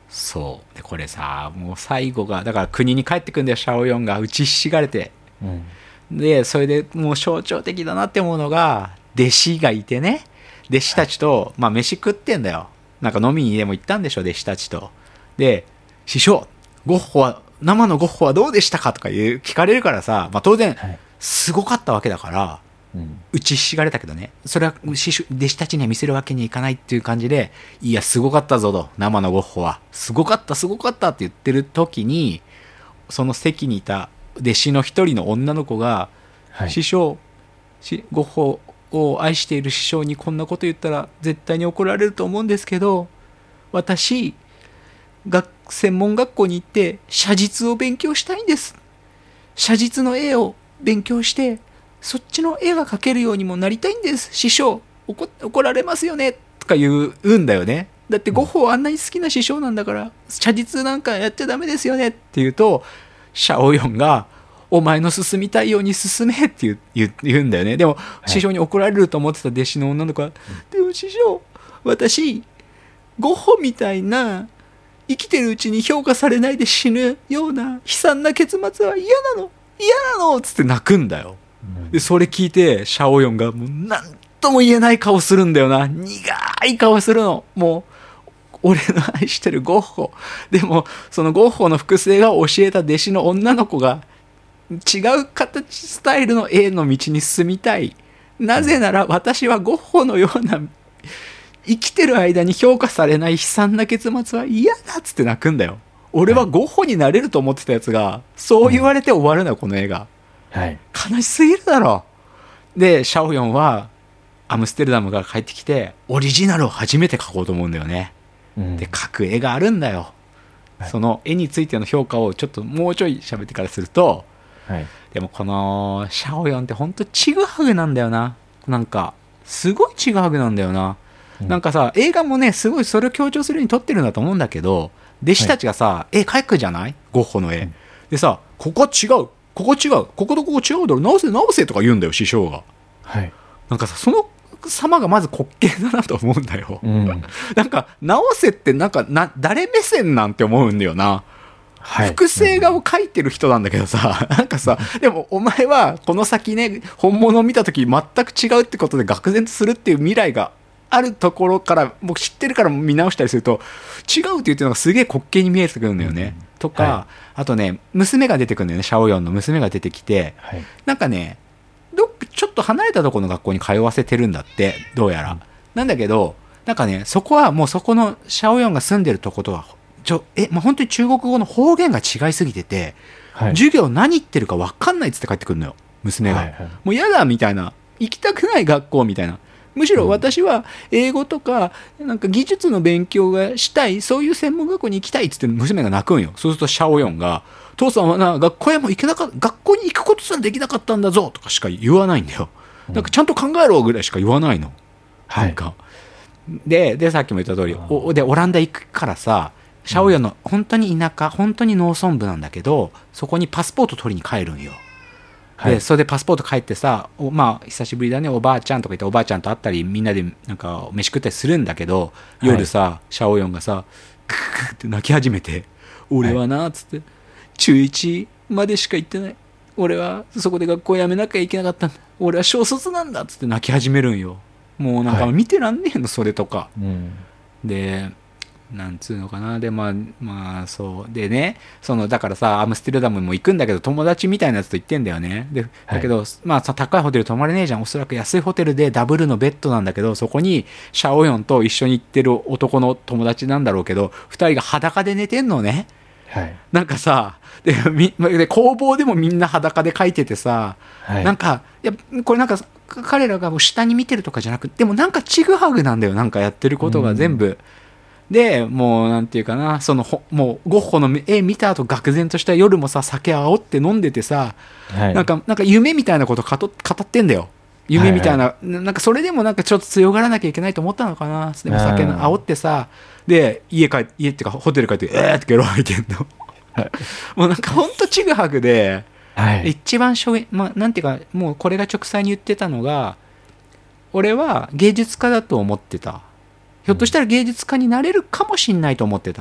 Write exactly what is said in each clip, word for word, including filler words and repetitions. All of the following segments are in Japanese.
そうでこれさ、もう最後がだから国に帰ってくんだよ、シャオヨンが打ちひしがれて。 うん、 でそれでもう象徴的だなって思うのが、弟子がいてね、弟子たちと、はい、まあ飯食ってんだよ。なんか飲みにでも行ったんでしょ、弟子たちと。で、師匠、ゴッホは生のゴッホはどうでしたかとかいう聞かれるからさ、まあ、当然、はい、すごかったわけだから、うん、打ちひしがれたけどね、それは弟子たちには見せるわけにいかないっていう感じで、いやすごかったぞと、生のゴッホはすごかったすごかったって言ってる時に、その席にいた弟子の一人の女の子が、はい、師匠、ゴッホを愛している師匠にこんなこと言ったら絶対に怒られると思うんですけど、私学専門学校に行って写実を勉強したいんです。写実の絵を勉強してそっちの絵が描けるようにもなりたいんです。師匠 怒, 怒られますよねとか言うんだよね。だってゴッホはあんなに好きな師匠なんだから写実なんかやっちゃダメですよねって言うと、シャオヨンがお前の進みたいように進めって 言, 言うんだよね。でも、はい、師匠に怒られると思ってた弟子の女の子は、うん、でも師匠、私ゴッホみたいな生きてるうちに評価されないで死ぬような悲惨な結末は嫌なの嫌なのっつって泣くんだよ、うん、でそれ聞いてシャオヨンがもう何とも言えない顔するんだよな。苦い顔するの。もう俺の愛してるゴッホでも、そのゴッホの複製が教えた弟子の女の子が違う形スタイルの絵の道に進みたい。なぜなら私はゴッホのような生きてる間に評価されない悲惨な結末は嫌だっつって泣くんだよ。俺はゴッホになれると思ってたやつがそう言われて終わるのよ、この映画、はい、悲しすぎるだろ。でシャオヨンはアムステルダムから帰ってきてオリジナルを初めて描こうと思うんだよね、うん、で描く絵があるんだよ、はい、その絵についての評価をちょっともうちょい喋ってからすると、はい、でもこのシャオヨンってほんとちぐはぐなんだよな。なんかすごいちぐはぐなんだよな、うん、なんかさ映画もねすごいそれを強調するように撮ってるんだと思うんだけど、弟子たちがさ、はい、絵描くじゃない、ゴッホの絵、うん、でさここは違うここ違うこことここ違うだろ直せ直せとか言うんだよ師匠が、はい、なんかさその様がまず滑稽だなと思うんだよ、うん、なんか直せってなんかな誰目線なんて思うんだよな、はい、複製画を描いてる人なんだけどさ、なんかさでもお前はこの先ね本物を見た時全く違うってことで愕然とするっていう未来があるところから僕知ってるから見直したりすると違うって言ってるのがすげえ滑稽に見えてくるんだよね、うん、とか、はい、あとね娘が出てくるんだよね、シャオヨンの娘が出てきて、はい、なんかねどちょっと離れたところの学校に通わせてるんだってどうやら、うん、なんだけどなんかねそこはもうそこのシャオヨンが住んでるとことはちょえ、まあ、本当に中国語の方言が違いすぎてて、はい、授業何言ってるか分かんないっつって帰ってくるのよ娘が、はいはい、もう嫌だみたいな、行きたくない学校みたいな、むしろ私は英語とかなんか技術の勉強がしたい、そういう専門学校に行きたいっつって娘が泣くんよ。そうするとシャオヨンが父さんはな学校へも行けなかった学校に行くことすらできなかったんだぞとかしか言わないんだよ。なんかちゃんと考えろぐらいしか言わないの、うん、なんかで、でさっきも言った通りおでオランダ行くからさ、シャオヨンの本当に田舎本当に農村部なんだけどそこにパスポート取りに帰るんよ。で、はい、それでパスポート帰ってさ、まあ久しぶりだねおばあちゃんとか言っておばあちゃんと会ったりみんなでなんか飯食ったりするんだけど、夜さ、はい、シャオヨンがさクククって泣き始めて、俺はなっつって、はい、中いちまでしか行ってない、俺はそこで学校辞めなきゃいけなかったんだ、俺は小卒なんだっつって泣き始めるんよ。もうなんか見てらんねえの、はい、それとか、うん、でなんつうのかな、でまあまあそうでね、そのだからさアムステルダムも行くんだけど友達みたいなやつと行ってんだよね。でだけど、はい、まあさ高いホテル泊まれねえじゃん、おそらく安いホテルでダブルのベッドなんだけど、そこにシャオヨンと一緒に行ってる男の友達なんだろうけどふたりが裸で寝てんのね、はい、なんかさ で, みで工房でもみんな裸で描いててさ、はい、なんかいやこれなんか彼らがもう下に見てるとかじゃなくて、でもなんかちぐはぐなんだよ、なんかやってることが全部、うんでもうなんていうかな、そのもうゴッホの絵見た後愕然とした夜もさ酒煽って飲んでてさ、はい、なんかなんか夢みたいなこと語ってんだよ、夢みたいな、はいはい、なんかそれでもなんかちょっと強がらなきゃいけないと思ったのかな。でも酒の煽ってさ、で家帰家っていうかホテル帰ってえーってゲロ吐いてんのもうなんかほんとちぐはぐで、はい、一番しょげ、まあ、なんていうかもうこれが直裁に言ってたのが、俺は芸術家だと思ってた、ひょっとしたら芸術家になれるかもしんないと思ってた。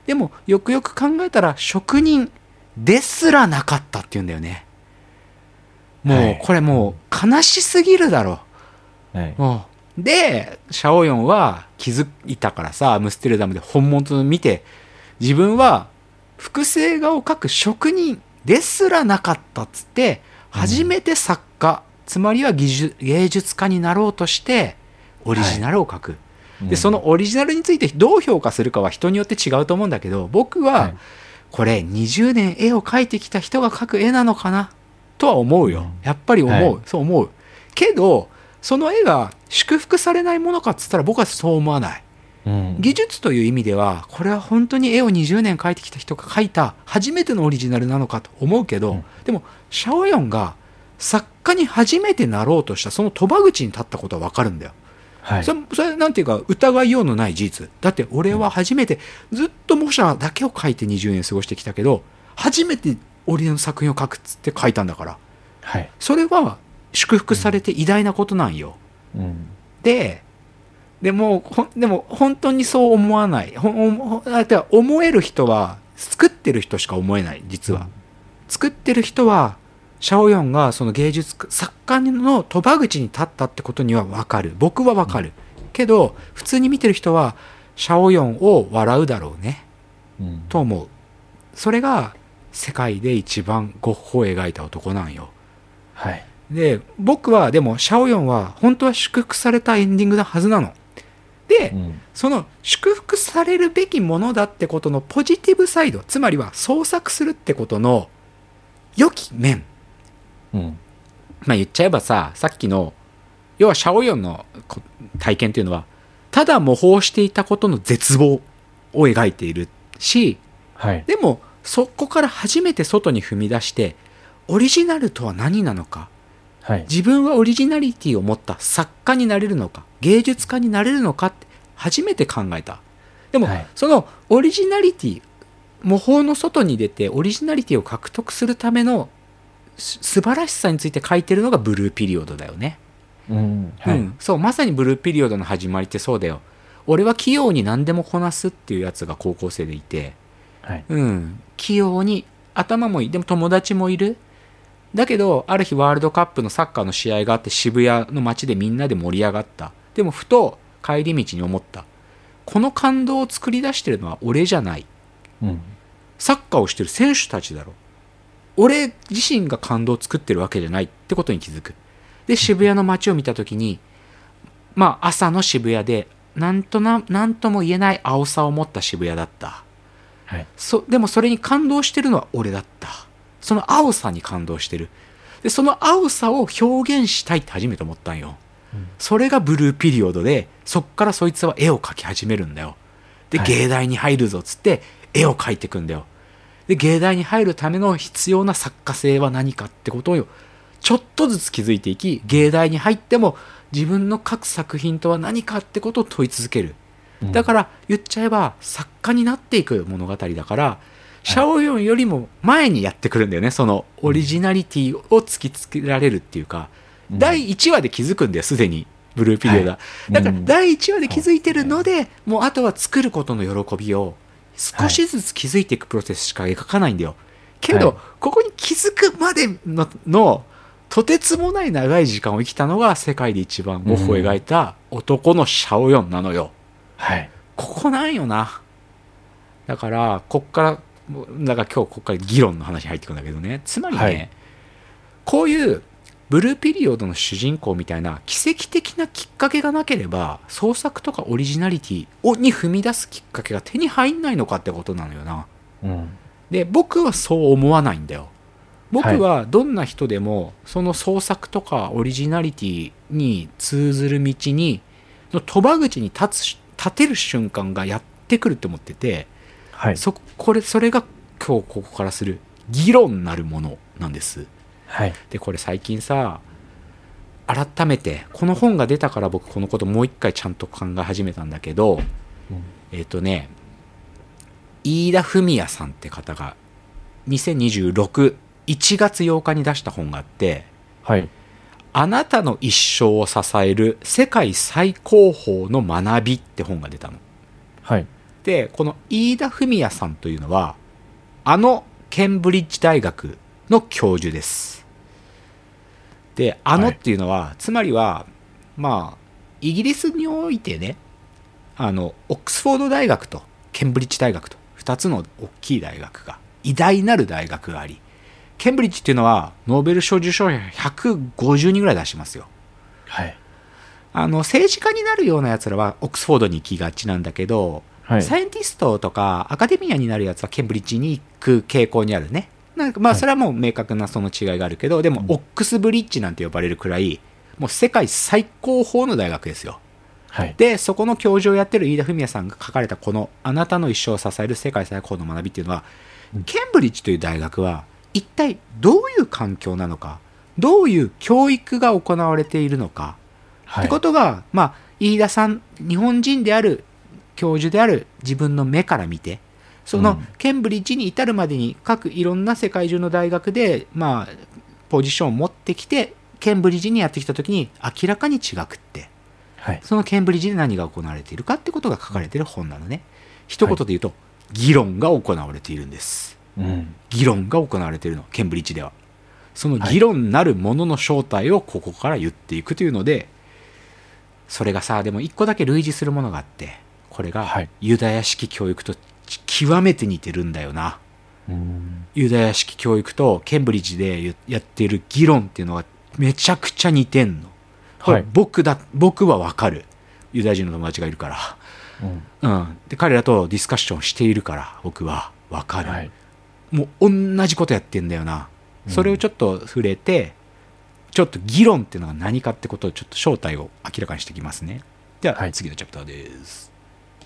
でもよくよく考えたら職人ですらなかったっていうんだよね。もうこれもう悲しすぎるだろう、はい、もうでシャオヨンは気づいたからさ、アムステルダムで本物を見て、自分は複製画を描く職人ですらなかったっつって初めて作家、うん、つまりは技術芸術家になろうとしてオリジナルを描く、はい、でそのオリジナルについてどう評価するかは人によって違うと思うんだけど、僕はこれにじゅうねん絵を描いてきた人が描く絵なのかなとは思うよ。やっぱり思う、はい、そう思うけど、その絵が祝福されないものかっつったら僕はそう思わない、うん、技術という意味ではこれは本当に絵をにじゅうねん描いてきた人が描いた初めてのオリジナルなのかと思うけど、うん、でもシャオヨンが作家に初めてなろうとしたその賭場口に立ったことは分かるんだよ、はい、それ、それなんていうか疑いようのない事実だって。俺は初めてずっと模写だけを描いてにじゅうねん過ごしてきたけど、初めてオリジナルの作品を描くっつって描いたんだから、はい、それは祝福されて偉大なことなんよ、うん、ででもでも本当にそう思わない。ほ思える人は作ってる人しか思えない。実は、うん、作ってる人はシャオヨンがその芸術作家の賭場口に立ったってことには分かる。僕は分かる、うん、けど普通に見てる人はシャオヨンを笑うだろうね、うん、と思う。それが世界で一番ゴッホを描いた男なんよ、はい、で僕はでもシャオヨンは本当は祝福されたエンディングなはずなので、うん、その祝福されるべきものだってことのポジティブサイド、つまりは創作するってことの良き面、うん、まあ言っちゃえばさ、さっきの要はシャオヨンの体験というのはただ模倣していたことの絶望を描いているし、はい、でもそこから初めて外に踏み出してオリジナルとは何なのか、はい、自分はオリジナリティを持った作家になれるのか芸術家になれるのかって初めて考えた。でも、はい、そのオリジナリティ、模倣の外に出てオリジナリティを獲得するための素晴らしさについて書いてるのがブルーピリオドだよね、うんはいうん、そうまさにブルーピリオドの始まりってそうだよ。俺は器用に何でもこなすっていうやつが高校生でいて、はいうん、器用に頭もいい、でも友達もいる。だけどある日ワールドカップのサッカーの試合があって渋谷の街でみんなで盛り上がった。でもふと帰り道に思った。この感動を作り出してるのは俺じゃない、うん、サッカーをしてる選手たちだろ。俺自身が感動を作ってるわけじゃないってことに気づく。で渋谷の街を見た時にまあ朝の渋谷でなんとななんとも言えない青さを持った渋谷だった、はい、そでもそれに感動してるのは俺だった。その青さに感動してる。でその青さを表現したいって初めて思ったんよ、うん、それがブルーピリオドで、そっからそいつは絵を描き始めるんだよ。で、はい、芸大に入るぞっつって絵を描いていくんだよ。で芸大に入るための必要な作家性は何かってことをちょっとずつ気づいていき、芸大に入っても自分の書く作品とは何かってことを問い続ける。だから言っちゃえば作家になっていく物語だから、シャオヨンよりも前にやってくるんだよね。そのオリジナリティを突きつけられるっていうか、うん、だいいちわで気づくんだよ、すでにブルーピリオドは、はい、だからだいいちわで気づいてるので、うん、もうあとは作ることの喜びを少しずつ気づいていくプロセスしか描かないんだよ。けど、はい、ここに気づくまで の, のとてつもない長い時間を生きたのが世界で一番ゴッホを描いた男のシャオヨンなのよ、はい、ここなんよな。だからこっからだから今日ここから議論の話に入ってくるんだけどね。つまりね、はい、こういうブルーピリオドの主人公みたいな奇跡的なきっかけがなければ創作とかオリジナリティをに踏み出すきっかけが手に入んないのかってことなのよな、うん、で僕はそう思わないんだよ。僕はどんな人でもその創作とかオリジナリティに通ずる道にの賭場口に立つ立てる瞬間がやってくるって思ってて、はい、そ, これそれが今日ここからする議論なるものなんです、はい、でこれ最近さ改めてこの本が出たから僕このこともう一回ちゃんと考え始めたんだけど、うん、えっ、ー、とね飯田文也さんって方がにせんにじゅうろく いちがつようかに出した本があって、はい、あなたの一生を支える世界最高峰の学びって本が出たの、はい、 でこの飯田文也さんというのはあのケンブリッジ大学の教授です。であのっていうのは、はい、つまりはまあイギリスにおいてね、あのオックスフォード大学とケンブリッジ大学とふたつの大きい大学が、偉大なる大学があり、ケンブリッジっていうのはノーベル賞受賞者ひゃくごじゅうにんぐらい出しますよ。 はい。 あの政治家になるようなやつらはオックスフォードに行きがちなんだけど、はい、サイエンティストとかアカデミアになるやつはケンブリッジに行く傾向にあるね。なんかまあそれはもう明確なその違いがあるけど、はい、でもオックスブリッジなんて呼ばれるくらいもう世界最高峰の大学ですよ。はい、でそこの教授をやってる飯田文也さんが書かれたこのあなたの一生を支える世界最高の学びっていうのは、うん、ケンブリッジという大学は一体どういう環境なのか、どういう教育が行われているのか、はい、ってことが、まあ、飯田さん日本人である教授である自分の目から見て、そのケンブリッジに至るまでに各いろんな世界中の大学で、まあ、ポジションを持ってきてケンブリッジにやってきた時に明らかに違くって、はい、そのケンブリッジで何が行われているかってことが書かれている本なのね。一言で言うと、はい、議論が行われているんです、うん、議論が行われているのケンブリッジでは。その議論なるものの正体をここから言っていくというので、それがさ、でも一個だけ類似するものがあって、これがユダヤ式教育と極めて似てるんだよな。うん、ユダヤ式教育とケンブリッジでやっている議論っていうのがめちゃくちゃ似てんの。はい、僕だ僕は分かる、ユダヤ人の友達がいるから、うんうん、で彼らとディスカッションしているから僕は分かる、はい、もう同じことやってんだよな。それをちょっと触れて、ちょっと議論っていうのが何かってことをちょっと正体を明らかにしていきますね。では、はい、次のチャプターです。